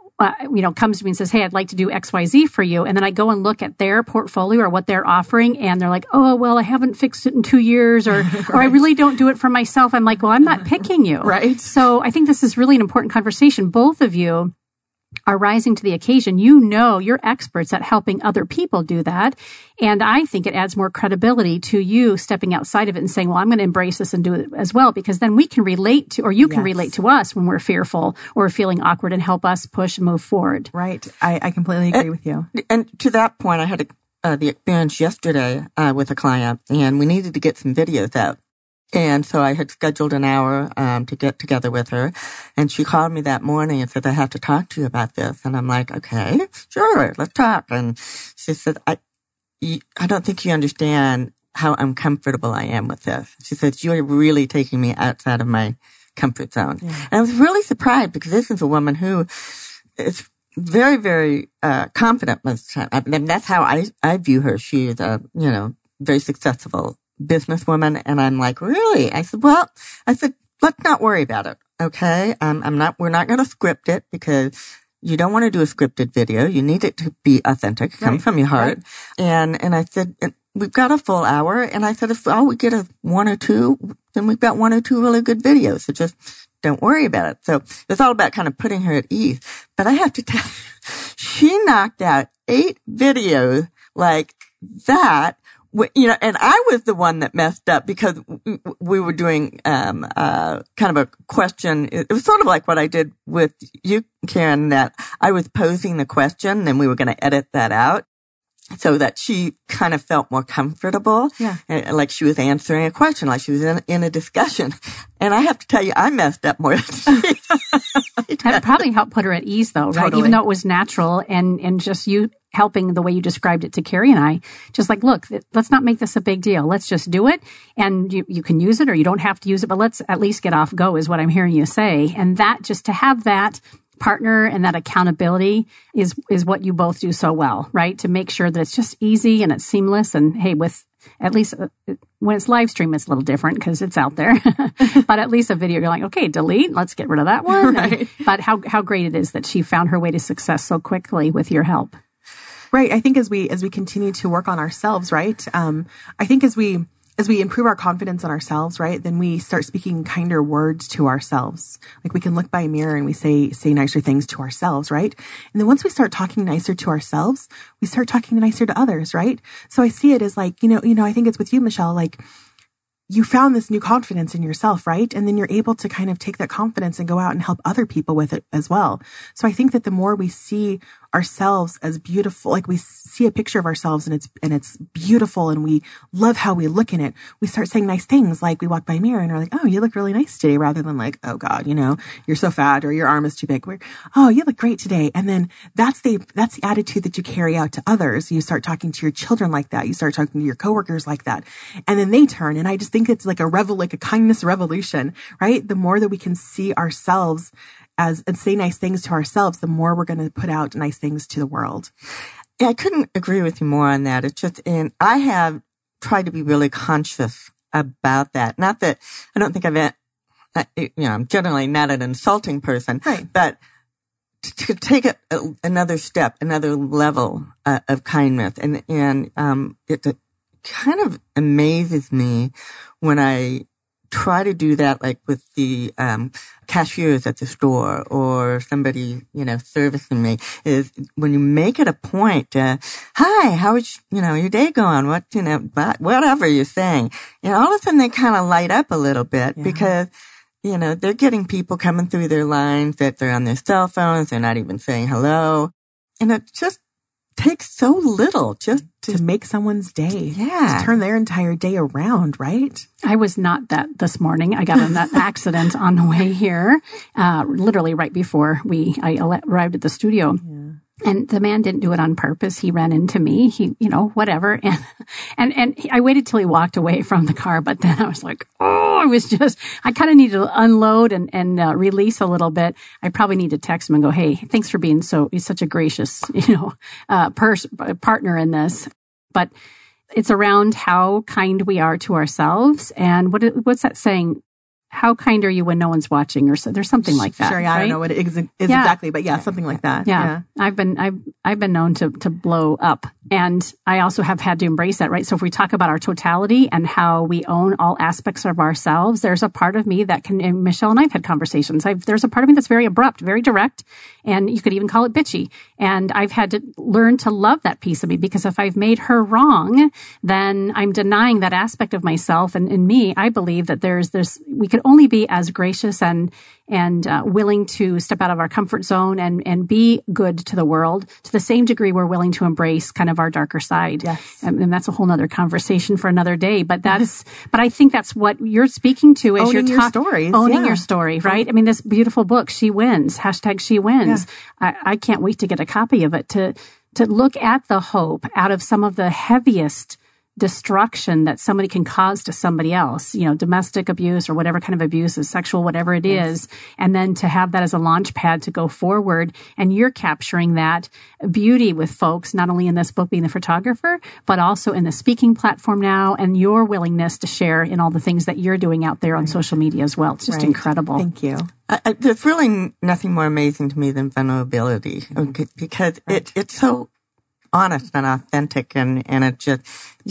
comes to me and says, hey, I'd like to do XYZ for you. And then I go and look at their portfolio or what they're offering. And they're like, oh, well, I haven't fixed it in 2 years or I really don't do it for myself. I'm like, well, I'm not picking you. Right. So I think this is really an important conversation. Both of you are rising to the occasion. You know, you're experts at helping other people do that. And I think it adds more credibility to you stepping outside of it and saying, well, I'm going to embrace this and do it as well, because then we can relate to, or you can relate to us when we're fearful or feeling awkward and help us push and move forward. Right. I completely agree with you. And to that point, I had the experience yesterday with a client, and we needed to get some videos out. And so I had scheduled an hour to get together with her. And she called me that morning and said, I have to talk to you about this. And I'm like, okay, sure, let's talk. And she said, I don't think you understand how uncomfortable I am with this. She said, you're really taking me outside of my comfort zone. Yeah. And I was really surprised because this is a woman who is very, very confident most of the time. I mean, that's how I view her. She is a, very successful businesswoman. And I'm like, really? I said, let's not worry about it. Okay. We're not going to script it because you don't want to do a scripted video. You need it to be authentic, come from your heart. Right. And I said, we've got a full hour. And I said, if we get one or two, then we've got one or two really good videos. So just don't worry about it. So it's all about kind of putting her at ease. But I have to tell you, she knocked out 8 videos like that. And I was the one that messed up because we were doing kind of a question. It was sort of like what I did with you, Karen, that I was posing the question and we were going to edit that out so that she kind of felt more comfortable. Yeah. Like she was answering a question, like she was in a discussion. And I have to tell you, I messed up more than she did. That probably helped put her at ease, though, right? Totally. Even though it was natural and just you helping the way you described it to Carrie and I, just like, look, let's not make this a big deal. Let's just do it. And you can use it or you don't have to use it, but let's at least get off go is what I'm hearing you say. And that just to have that partner and that accountability is what you both do so well, right? To make sure that it's just easy and it's seamless. And hey, with at least when it's live stream, it's a little different because it's out there. But at least a video, you're like, okay, delete. Let's get rid of that one. Right. But how great it is that she found her way to success so quickly with your help. Right. I think as we continue to work on ourselves, right? I think as we improve our confidence in ourselves, right, then we start speaking kinder words to ourselves. Like we can look by a mirror and we say nicer things to ourselves, right? And then once we start talking nicer to ourselves, we start talking nicer to others, right? So I see it as like, I think it's with you, Michelle, like you found this new confidence in yourself, right? And then you're able to kind of take that confidence and go out and help other people with it as well. So I think that the more we see ourselves as beautiful, like we see a picture of ourselves and it's beautiful and we love how we look in it, we start saying nice things like we walk by a mirror and are like, oh, you look really nice today, rather than like, oh God, you're so fat or your arm is too big. Oh, you look great today. And then that's the attitude that you carry out to others. You start talking to your children like that. You start talking to your coworkers like that. And then they turn. And I just think it's like a kindness revolution, right? The more that we can see ourselves and say nice things to ourselves, the more we're going to put out nice things to the world. Yeah, I couldn't agree with you more on that. It's just, and I have tried to be really conscious about that. Not that I don't think I'm generally not an insulting person, right, but to take another step, another level of kindness, and it kind of amazes me when I try to do that, like with the cashiers at the store or somebody, servicing me, is when you make it a point to, hi, how is, your day going? What, whatever you're saying. All of a sudden they kind of light up a little bit because, they're getting people coming through their lines that they're on their cell phones. They're not even saying hello. And it just takes so little just to make someone's day. Yeah. To turn their entire day around, right? I was not that this morning. I got in that accident on the way here, literally right before I arrived at the studio. Yeah. And the man didn't do it on purpose. He ran into me. He, whatever. And I waited till he walked away from the car. But then I was like, I kind of needed to unload and release a little bit. I probably need to text him and go, hey, thanks for being such a gracious, partner in this. But it's around how kind we are to ourselves. And what's that saying? How kind are you when no one's watching? Or so, there's something like that. Sure, yeah, right? I don't know what it is exactly, but something like that. Yeah. I've been known to blow up, and I also have had to embrace that, right? So if we talk about our totality and how we own all aspects of ourselves, there's a part of me that can, and Michelle and I've had conversations. There's a part of me that's very abrupt, very direct, and you could even call it bitchy. And I've had to learn to love that piece of me, because if I've made her wrong, then I'm denying that aspect of myself. And in me, I believe that we could only be as gracious and willing to step out of our comfort zone and be good to the world to the same degree we're willing to embrace kind of our darker side. Yes. And that's a whole nother conversation for another day. But I think that's what you're speaking to as owning your stories. Owning your story, right? I mean, this beautiful book, She Wins, #SheWins. Yeah. I can't wait to get a copy of it to look at the hope out of some of the heaviest destruction that somebody can cause to somebody else, domestic abuse or whatever kind of abuse is sexual, whatever it is. And then to have that as a launch pad to go forward. And you're capturing that beauty with folks, not only in this book being the photographer, but also in the speaking platform now, and your willingness to share in all the things that you're doing out there on social media as well. It's just incredible. Thank you. There's really nothing more amazing to me than vulnerability, because it's so honest and authentic, and it just,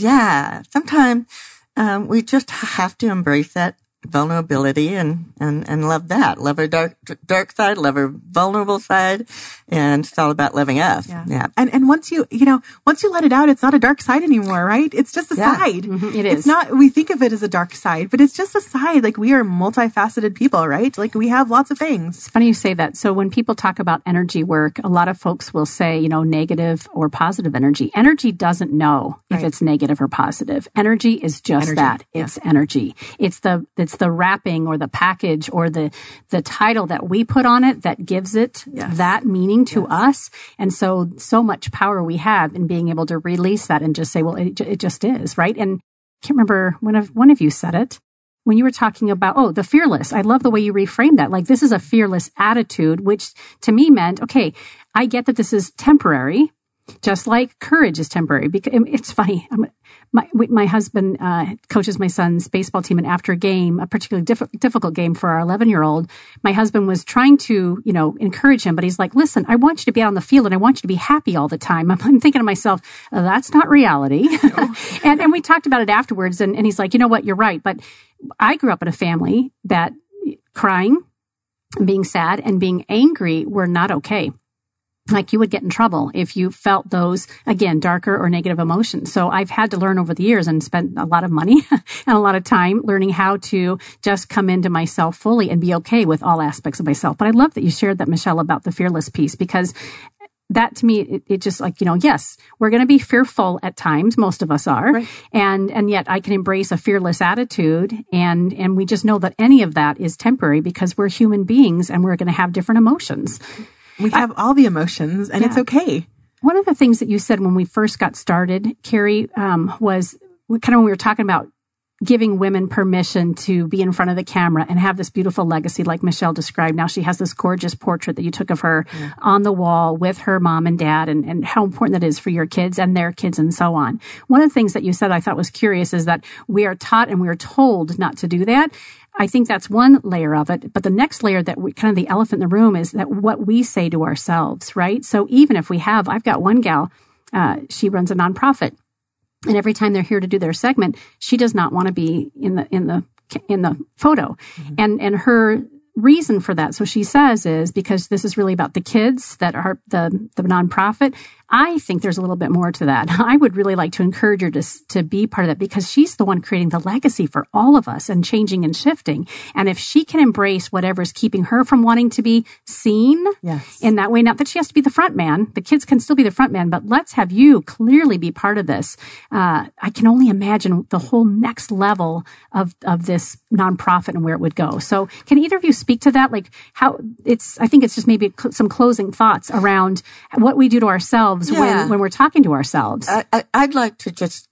sometimes we just have to embrace that vulnerability and love that. Love our dark side, love our vulnerable side, and it's all about loving us. Yeah. And once you let it out, it's not a dark side anymore, right? It's just a side. Mm-hmm. It is. It's not, we think of it as a dark side, but it's just a side. Like, we are multifaceted people, right? Like, we have lots of things. It's funny you say that. So when people talk about energy work, a lot of folks will say, negative or positive energy. Energy doesn't know if it's negative or positive. Energy is just that. It's energy. It's the wrapping or the package or the title that we put on it that gives it that meaning to us. And so much power we have in being able to release that and just say, well, it just is, right? And I can't remember when one of you said it, when you were talking about, the fearless. I love the way you reframed that. Like, this is a fearless attitude, which to me meant, okay, I get that this is temporary, just like courage is temporary. Because it's funny. My husband coaches my son's baseball team, and after a game, a particularly difficult game for our 11-year-old, my husband was trying to, encourage him, but he's like, listen, I want you to be out on the field and I want you to be happy all the time. I'm thinking to myself, that's not reality. No. and we talked about it afterwards, and he's like, you know what, you're right. But I grew up in a family that crying, being sad, and being angry were not okay. Like, you would get in trouble if you felt those, again, darker or negative emotions. So I've had to learn over the years and spent a lot of money and a lot of time learning how to just come into myself fully and be okay with all aspects of myself. But I love that you shared that, Michelle, about the fearless piece, because that to me, it just like, yes, we're going to be fearful at times. Most of us are. Right. And yet I can embrace a fearless attitude. And we just know that any of that is temporary, because we're human beings and we're going to have different emotions. We have all the emotions, and it's okay. One of the things that you said when we first got started, Carrie, was kind of when we were talking about giving women permission to be in front of the camera and have this beautiful legacy like Michelle described. Now she has this gorgeous portrait that you took of her on the wall with her mom and dad, and how important that is for your kids and their kids and so on. One of the things that you said I thought was curious is that we are taught and we are told not to do that. I think that's one layer of it. But the next layer that kind of the elephant in the room is that what we say to ourselves, right? So even if I've got one gal, she runs a nonprofit, and every time they're here to do their segment, she does not want to be in the photo. Mm-hmm. And her reason for that, so she says, is because this is really about the kids that are the nonprofit. I think there's a little bit more to that. I would really like to encourage her to be part of that, because she's the one creating the legacy for all of us and changing and shifting. And if she can embrace whatever's keeping her from wanting to be seen in that way, not that she has to be the front man, the kids can still be the front man, but let's have you clearly be part of this. I can only imagine the whole next level of this nonprofit and where it would go. So can either of you speak to that? Like how I think it's just maybe some closing thoughts around what we do to ourselves when we're talking to ourselves. I'd like to just,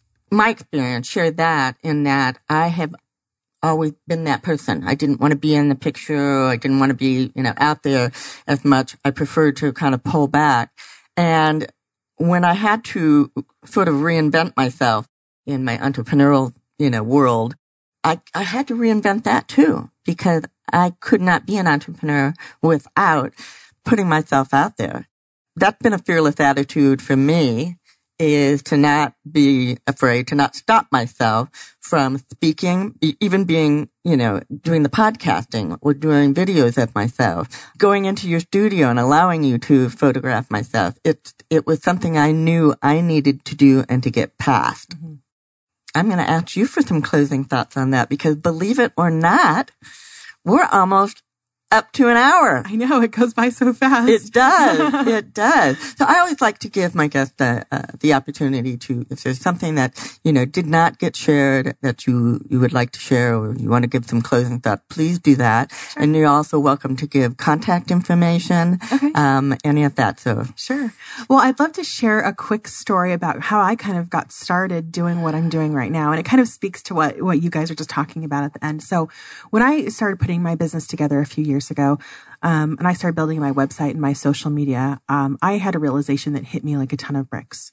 my experience, share that in that I have always been that person. I didn't want to be in the picture. I didn't want to be, out there as much. I preferred to kind of pull back. And when I had to sort of reinvent myself in my entrepreneurial, world, I had to reinvent that too, because I could not be an entrepreneur without putting myself out there. That's been a fearless attitude for me, is to not be afraid, to not stop myself from speaking, even being, doing the podcasting or doing videos of myself, going into your studio and allowing you to photograph myself. It was something I knew I needed to do and to get past. Mm-hmm. I'm going to ask you for some closing thoughts on that, because believe it or not, we're almost up to an hour. I know, it goes by so fast. It does. It does. So I always like to give my guests the opportunity to, if there's something that, did not get shared that you would like to share, or you want to give some closing thought, please do that. Sure. And you're also welcome to give contact information, any of that. So sure. Well, I'd love to share a quick story about how I kind of got started doing what I'm doing right now. And it kind of speaks to what you guys are just talking about at the end. So when I started putting my business together a few years ago, and I started building my website and my social media, I had a realization that hit me like a ton of bricks.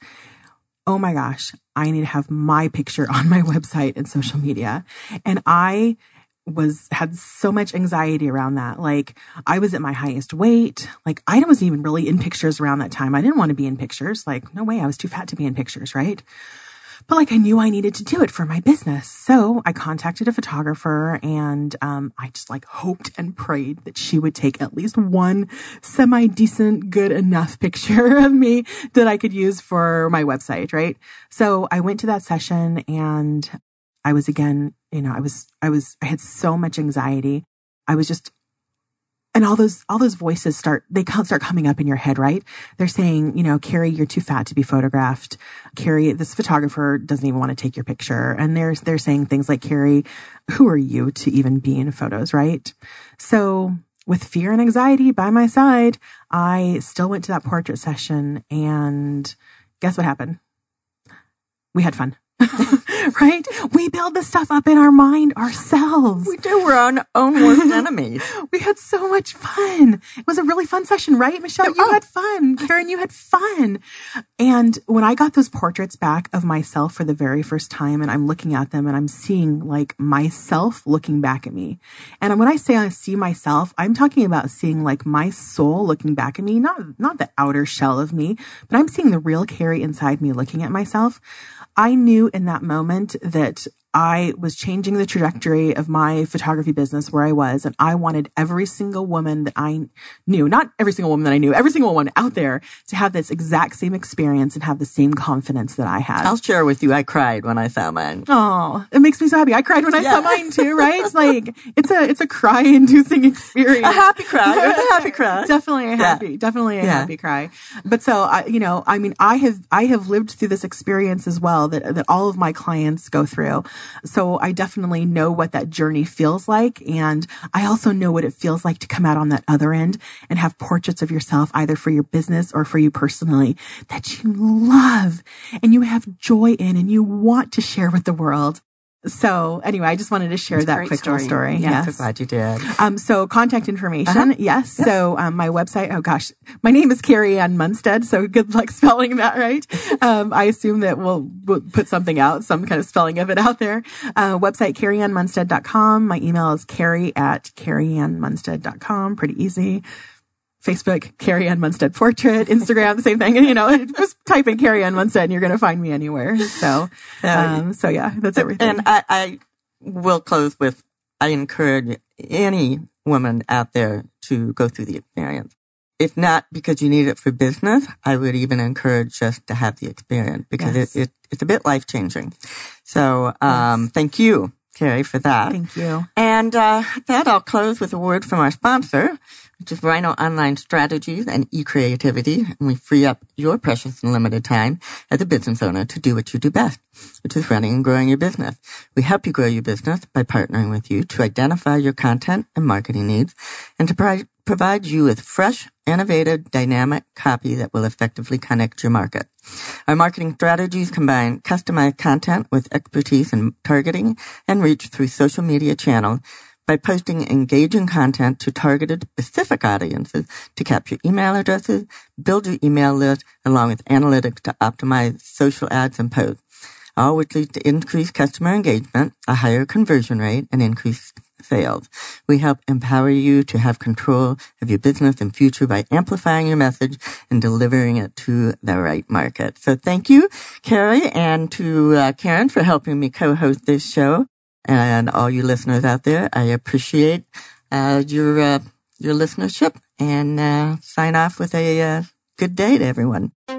Oh my gosh, I need to have my picture on my website and social media. And I had so much anxiety around that. Like, I was at my highest weight. Like, I wasn't even really in pictures around that time. I didn't want to be in pictures. Like, no way, I was too fat to be in pictures, right? But I knew I needed to do it for my business. So I contacted a photographer, and I just hoped and prayed that she would take at least one semi-decent, good enough picture of me that I could use for my website, right? So I went to that session, and I was again, I had so much anxiety. I was just, and all those voices start coming up in your head, right? They're saying, Carrie, you're too fat to be photographed. Carrie, this photographer doesn't even want to take your picture. And they're saying things like, Carrie, who are you to even be in photos, right? So with fear and anxiety by my side, I still went to that portrait session, and guess what happened? We had fun. Right? We build this stuff up in our mind ourselves. We do. We're our own worst enemies. We had so much fun. It was a really fun session, right, Michelle? You had fun. Karen, you had fun. And when I got those portraits back of myself for the very first time, and I'm looking at them and I'm seeing myself looking back at me. And when I say I see myself, I'm talking about seeing my soul looking back at me, not the outer shell of me, but I'm seeing the real Carrie inside me looking at myself. I knew in that moment that I was changing the trajectory of my photography business where I was, and I wanted every single woman that I knew, not every single woman that I knew, every single one out there to have this exact same experience and have the same confidence that I had. I'll share with you, I cried when I saw mine. Oh, it makes me so happy. I cried when I saw mine too, right? It's a cry-inducing experience. A happy cry. It was a happy cry. Definitely a happy cry. But so, I have lived through this experience as well that all of my clients go through. So I definitely know what that journey feels like. And I also know what it feels like to come out on that other end and have portraits of yourself, either for your business or for you personally, that you love and you have joy in and you want to share with the world. So anyway, I just wanted to share that quick little story. Yes. I'm so glad you did. So contact information. Yes. Yep. So, my website, oh gosh, my name is Carrie Ann Munstead. So good luck spelling that right. I assume that we'll put something out, some kind of spelling of it out there. Website, carrieannmunstead.com. My email is carrie@carrieannmunstead.com. Pretty easy. Facebook, Carrie Ann Munstead Portrait, Instagram, the same thing. Just type in Carrie Ann Munstead and you're going to find me anywhere. So yeah, that's everything. And I will close with, I encourage any woman out there to go through the experience. if not because you need it for business, I would even encourage just to have the experience because it's a bit life-changing. So thank you, Carrie, for that. Thank you. And that I'll close with a word from our sponsor, which is Rhino Online Strategies and eCreativity. And we free up your precious and limited time as a business owner to do what you do best, which is running and growing your business. We help you grow your business by partnering with you to identify your content and marketing needs and to provide you with fresh, innovative, dynamic copy that will effectively connect your market. Our marketing strategies combine customized content with expertise in targeting and reach through social media channels by posting engaging content to targeted specific audiences to capture email addresses, build your email list, along with analytics to optimize social ads and posts, all which leads to increased customer engagement, a higher conversion rate, and increased sales. We help empower you to have control of your business and future by amplifying your message and delivering it to the right market. So thank you, Carrie, and to Karen for helping me co-host this show. And all you listeners out there, I appreciate your listenership and sign off with a good day to everyone.